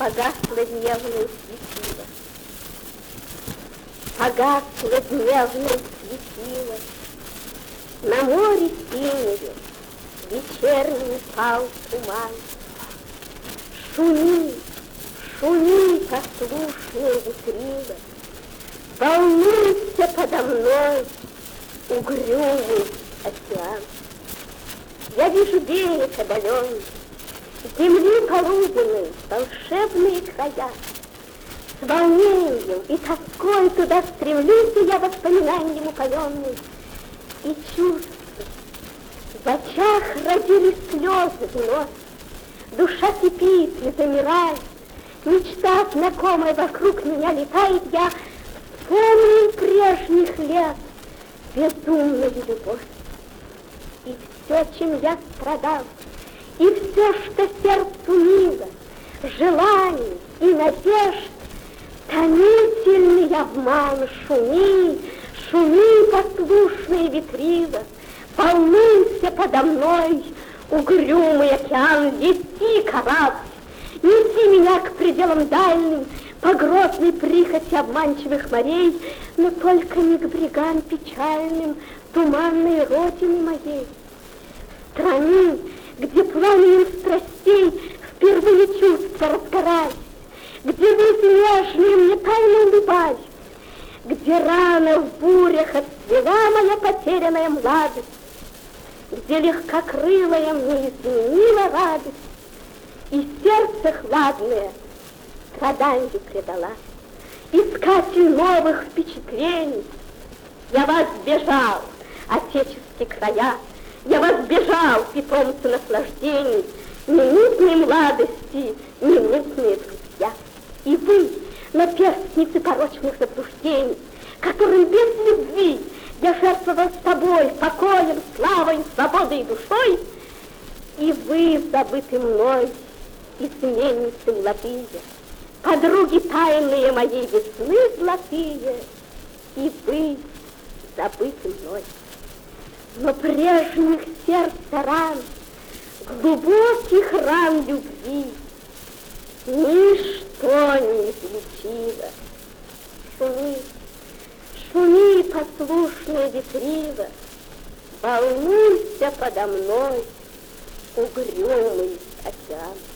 Погасло дневное светило, погасло дневное светило, на море синее вечерний пал туман. Шуми, шуми, послушное ветрило, волнуйся подо мной, угрюмый океан. Я вижу берег отдаленный, земли полуденной, волшебные края. С волнением и тоской туда стремлюсь я воспоминанием упоенный. И чувства, в очах родились слезы вновь, душа кипит и замирает, мечта знакомая вокруг меня летает, я вспомнил прежних лет безумную любовь. И все, чем я страдал, и все, что сердцу мило, желаний и надежд, томительный обман. Шуми, шуми, послушные ветрила, волнуйся подо мной, угрюмый океан. Лети, корабль, неси меня к пределам дальним, по грозной прихоти обманчивых морей, но только не к брегам печальным туманной родины моей. Страны, где пламенем страстей впервые чувства разгорались, где вы нежные мне тайно улыбались, где рано в бурях отцвела моя потерянная младость, где легкокрылая мне изменила радость, и сердце хладное страданию предала. Искатель новых впечатлений, я вас бежал, отеческие края, я вас бежал, питомцы наслаждений, минутной младости, минутные друзья. И вы, наперстницы порочных заблуждений, которым без любви я жертвовал с тобой, покоем, славой, свободой и душой, и вы, забыты мной, изменницы молодые, подруги тайные моей весны золотые, и вы, забыты мной. Но прежних сердца ран, глубоких ран любви, ничто не излечило. Шуми, шуми, послушное ветрило, волнуйся подо мной, угрюмый океан.